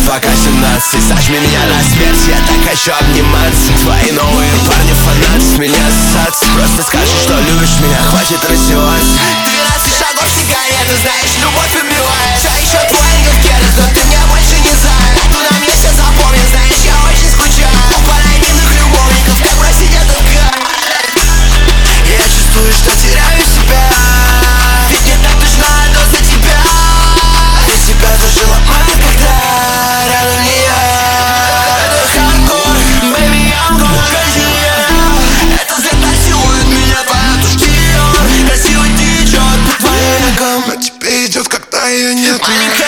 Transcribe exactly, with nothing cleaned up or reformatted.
пока семнадцать. Сожми меня на смерть, я так хочу обниматься. Твои новые парни фанаты с меня ссаться. Просто скажи, что любишь меня, хватит раздеваться. Двенадцать шагов сигареты, знаешь, любовь убивает. Все еще твой гавкеры, но ты мне больше не знаешь. Куда мне все запомнят, знаешь, я очень скучаю. У параллельных любовников, как бросить этот гад. Я чувствую, что теряю себя. Ведь мне так нужна доза тебя. Без тебя зажила мама, когда рядом не я. Хардкор, baby, I'm gonna crazy, yeah. Это взгляд насилует меня, твоя тушь, красивый течет по твоим ногам. На тебе идет, когда ее нет.